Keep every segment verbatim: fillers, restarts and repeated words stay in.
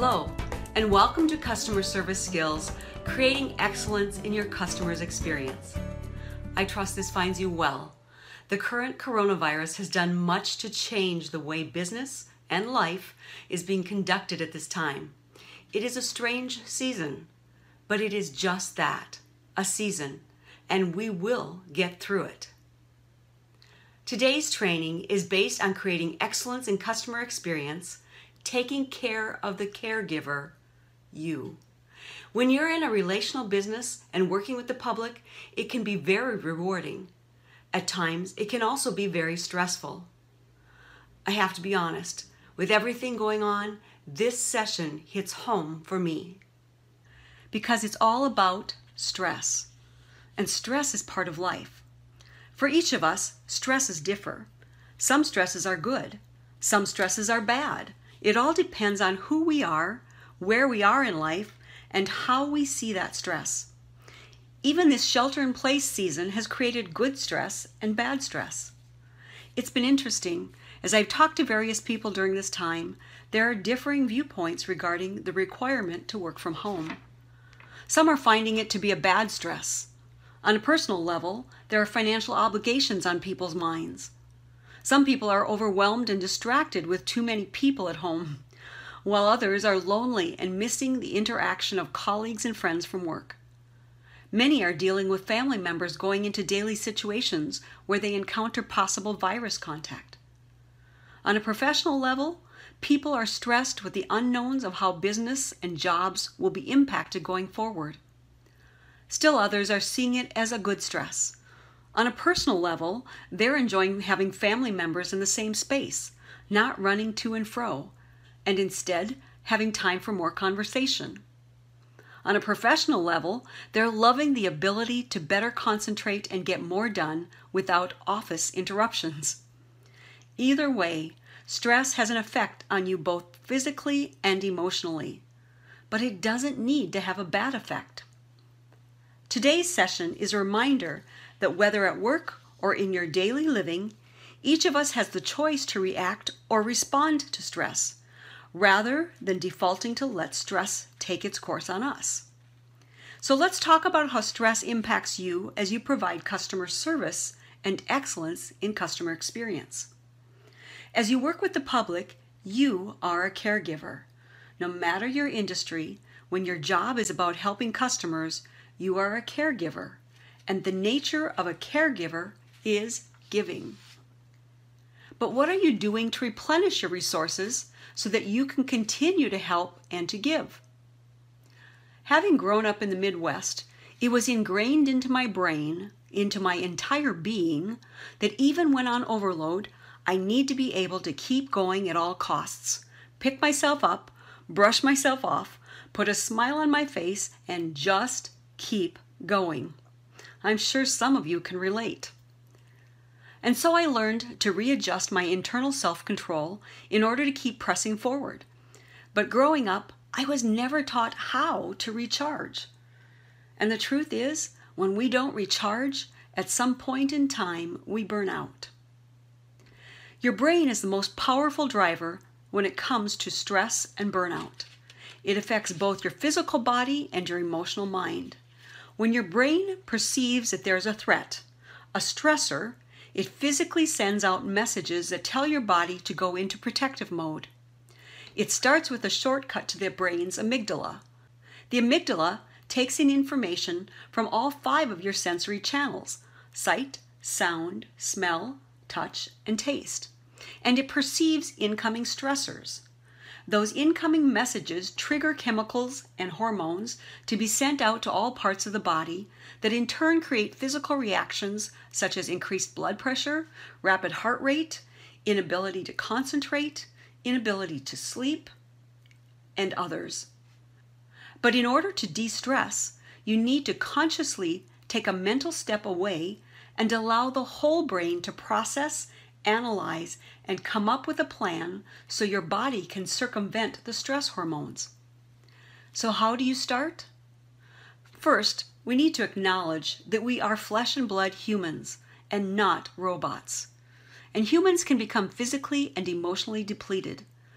Hello, and welcome to Customer Service Skills, creating excellence in your customer's experience. I trust this finds you well. The current coronavirus has done much to change the way business and life is being conducted at this time. It is a strange season, but it is just that, a season, and we will get through it. Today's training is based on creating excellence in customer experience, taking care of the caregiver, you. When you're in a relational business and working with the public, it can be very rewarding. At times, it can also be very stressful. I have to be honest, with everything going on, this session hits home for me. Because it's all about stress. And stress is part of life. For each of us, stresses differ. Some stresses are good. Some stresses are bad. It all depends on who we are, where we are in life, and how we see that stress. Even this shelter-in-place season has created good stress and bad stress. It's been interesting. As I've talked to various people during this time, there are differing viewpoints regarding the requirement to work from home. Some are finding it to be a bad stress. On a personal level, there are financial obligations on people's minds. Some people are overwhelmed and distracted with too many people at home, while others are lonely and missing the interaction of colleagues and friends from work. Many are dealing with family members going into daily situations where they encounter possible virus contact. On a professional level, people are stressed with the unknowns of how business and jobs will be impacted going forward. Still others are seeing it as a good stress. On a personal level, they're enjoying having family members in the same space, not running to and fro, and instead having time for more conversation. On a professional level, they're loving the ability to better concentrate and get more done without office interruptions. Either way, stress has an effect on you both physically and emotionally, but it doesn't need to have a bad effect. Today's session is a reminder that whether at work or in your daily living, each of us has the choice to react or respond to stress, rather than defaulting to let stress take its course on us. So let's talk about how stress impacts you as you provide customer service and excellence in customer experience. As you work with the public, you are a caregiver. No matter your industry, when your job is about helping customers, you are a caregiver. And the nature of a caregiver is giving. But what are you doing to replenish your resources so that you can continue to help and to give? Having grown up in the Midwest, it was ingrained into my brain, into my entire being, that even when on overload, I need to be able to keep going at all costs, pick myself up, brush myself off, put a smile on my face, and just keep going. I'm sure some of you can relate. And so I learned to readjust my internal self-control in order to keep pressing forward. But growing up, I was never taught how to recharge. And the truth is, when we don't recharge, at some point in time, we burn out. Your brain is the most powerful driver when it comes to stress and burnout. It affects both your physical body and your emotional mind. When your brain perceives that there's a threat, a stressor, it physically sends out messages that tell your body to go into protective mode. It starts with a shortcut to the brain's amygdala. The amygdala takes in information from all five of your sensory channels: sight, sound, smell, touch, and taste. And it perceives incoming stressors. Those incoming messages trigger chemicals and hormones to be sent out to all parts of the body that in turn create physical reactions such as increased blood pressure, rapid heart rate, inability to concentrate, inability to sleep, and others. But in order to de-stress, you need to consciously take a mental step away and allow the whole brain to process, analyze, and come up with a plan so your body can circumvent the stress hormones. So how do you start? First, we need to acknowledge that we are flesh and blood humans and not robots. And humans can become physically and emotionally depleted.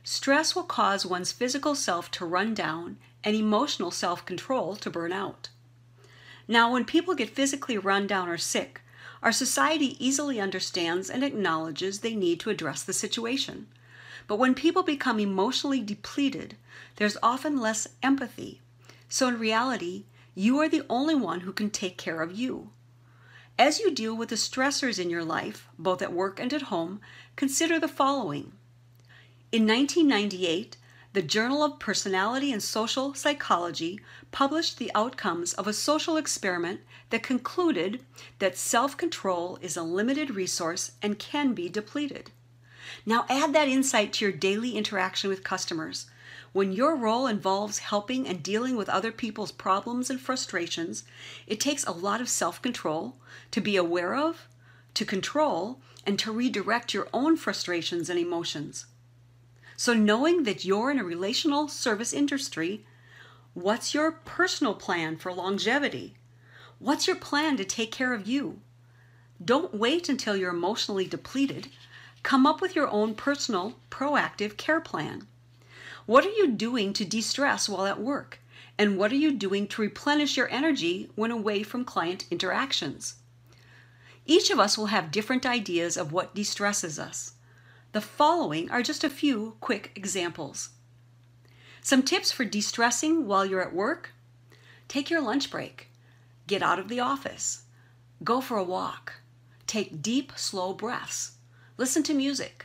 Stress will cause one's physical self to run down and emotional self-control to burn out. Now, when people get physically run down or sick, our society easily understands and acknowledges they need to address the situation. But when people become emotionally depleted, there's often less empathy. So in reality, you are the only one who can take care of you. As you deal with the stressors in your life, both at work and at home, consider the following. In nineteen ninety-eight, the Journal of Personality and Social Psychology published the outcomes of a social experiment that concluded that self-control is a limited resource and can be depleted. Now add that insight to your daily interaction with customers. When your role involves helping and dealing with other people's problems and frustrations, it takes a lot of self-control to be aware of, to control, and to redirect your own frustrations and emotions. So knowing that you're in a relational service industry, what's your personal plan for longevity? What's your plan to take care of you? Don't wait until you're emotionally depleted. Come up with your own personal, proactive care plan. What are you doing to de-stress while at work? And what are you doing to replenish your energy when away from client interactions? Each of us will have different ideas of what de-stresses us. The following are just a few quick examples. Some tips for de-stressing while you're at work. Take your lunch break. Get out of the office. Go for a walk. Take deep, slow breaths. Listen to music.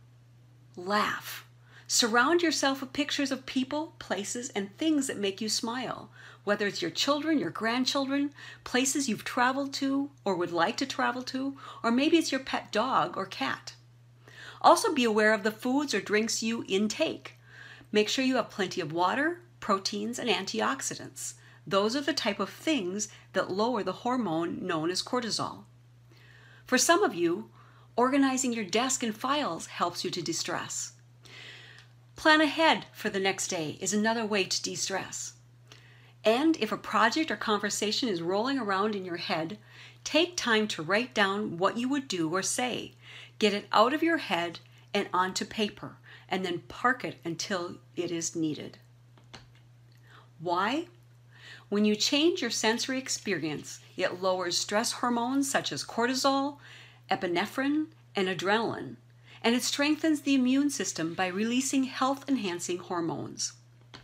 Laugh. Surround yourself with pictures of people, places, and things that make you smile, whether it's your children, your grandchildren, places you've traveled to or would like to travel to, or maybe it's your pet dog or cat. Also be aware of the foods or drinks you intake. Make sure you have plenty of water, proteins, and antioxidants. Those are the type of things that lower the hormone known as cortisol. For some of you, organizing your desk and files helps you to de-stress. Plan ahead for the next day is another way to de-stress. And if a project or conversation is rolling around in your head, take time to write down what you would do or say. Get it out of your head and onto paper, and then park it until it is needed. Why? When you change your sensory experience, it lowers stress hormones such as cortisol, epinephrine, and adrenaline, and it strengthens the immune system by releasing health-enhancing hormones.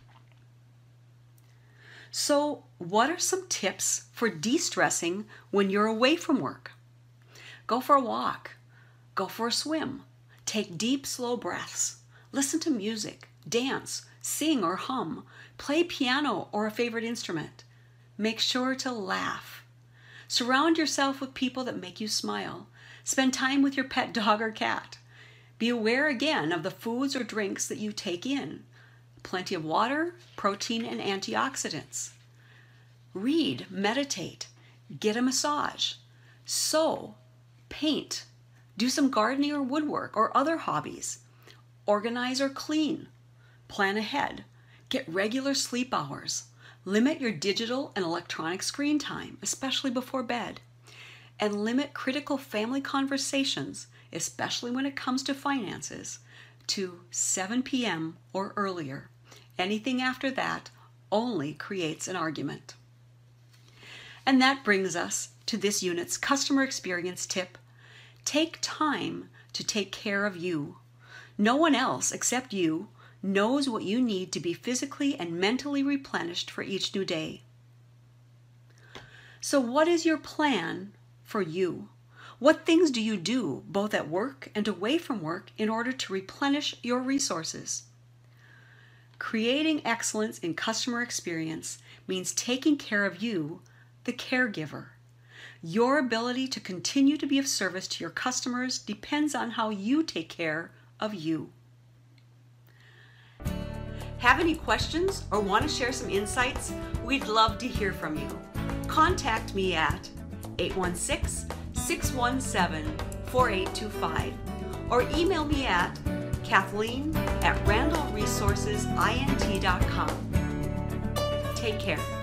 So, what are some tips for de-stressing when you're away from work? Go for a walk. Go for a swim. Take deep, slow breaths. Listen to music. Dance, sing or hum. Play piano or a favorite instrument. Make sure to laugh. Surround yourself with people that make you smile. Spend time with your pet dog or cat. Be aware again of the foods or drinks that you take in. Plenty of water, protein, and antioxidants. Read, meditate, get a massage, sew, paint, do some gardening or woodwork or other hobbies. Organize or clean. Plan ahead. Get regular sleep hours. Limit your digital and electronic screen time, especially before bed. And limit critical family conversations, especially when it comes to finances, to seven p m or earlier. Anything after that only creates an argument. And that brings us to this unit's customer experience tip. Take time to take care of you. No one else except you knows what you need to be physically and mentally replenished for each new day. So what is your plan for you? What things do you do, both at work and away from work, in order to replenish your resources? Creating excellence in customer experience means taking care of you, the caregiver. Your ability to continue to be of service to your customers depends on how you take care of you. Have any questions or want to share some insights? We'd love to hear from you. Contact me at eight one six, six one seven, four eight two five or email me at Kathleen at randall resources int dot com. Take care.